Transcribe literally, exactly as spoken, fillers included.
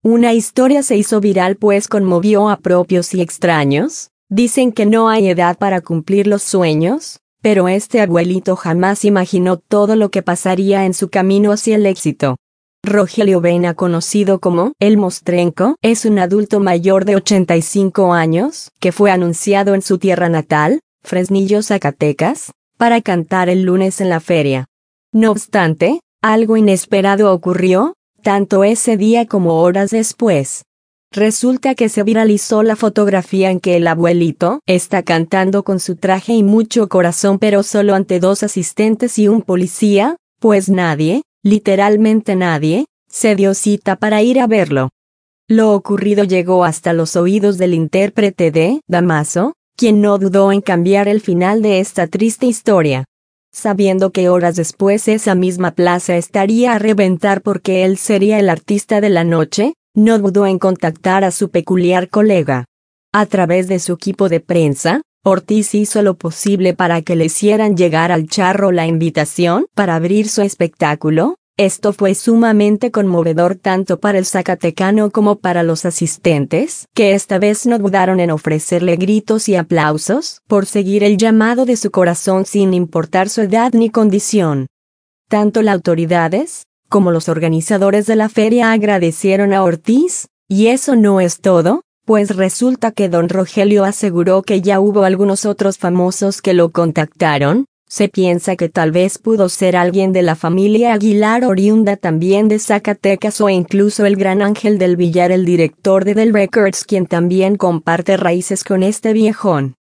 Una historia se hizo viral pues conmovió a propios y extraños. Dicen que no hay edad para cumplir los sueños, pero este abuelito jamás imaginó todo lo que pasaría en su camino hacia el éxito. Rogelio Vena, conocido como El Mostrenco, es un adulto mayor de ochenta y cinco años, que fue anunciado en su tierra natal, Fresnillo, Zacatecas, para cantar el lunes en la feria. No obstante, algo inesperado ocurrió, tanto ese día como horas después. Resulta que se viralizó la fotografía en que el abuelito está cantando con su traje y mucho corazón, pero solo ante dos asistentes y un policía, pues nadie, literalmente nadie, se dio cita para ir a verlo. Lo ocurrido llegó hasta los oídos del intérprete de Damaso, quien no dudó en cambiar el final de esta triste historia. Sabiendo que horas después esa misma plaza estaría a reventar porque él sería el artista de la noche, no dudó en contactar a su peculiar colega. A través de su equipo de prensa, Ortiz hizo lo posible para que le hicieran llegar al charro la invitación para abrir su espectáculo. Esto fue sumamente conmovedor tanto para el zacatecano como para los asistentes, que esta vez no dudaron en ofrecerle gritos y aplausos por seguir el llamado de su corazón sin importar su edad ni condición. Tanto las autoridades como los organizadores de la feria agradecieron a Ortiz, y eso no es todo, pues resulta que don Rogelio aseguró que ya hubo algunos otros famosos que lo contactaron. Se piensa que tal vez pudo ser alguien de la familia Aguilar, oriunda también de Zacatecas, o incluso el gran Ángel del Villar, el director de Del Records, quien también comparte raíces con este viejón.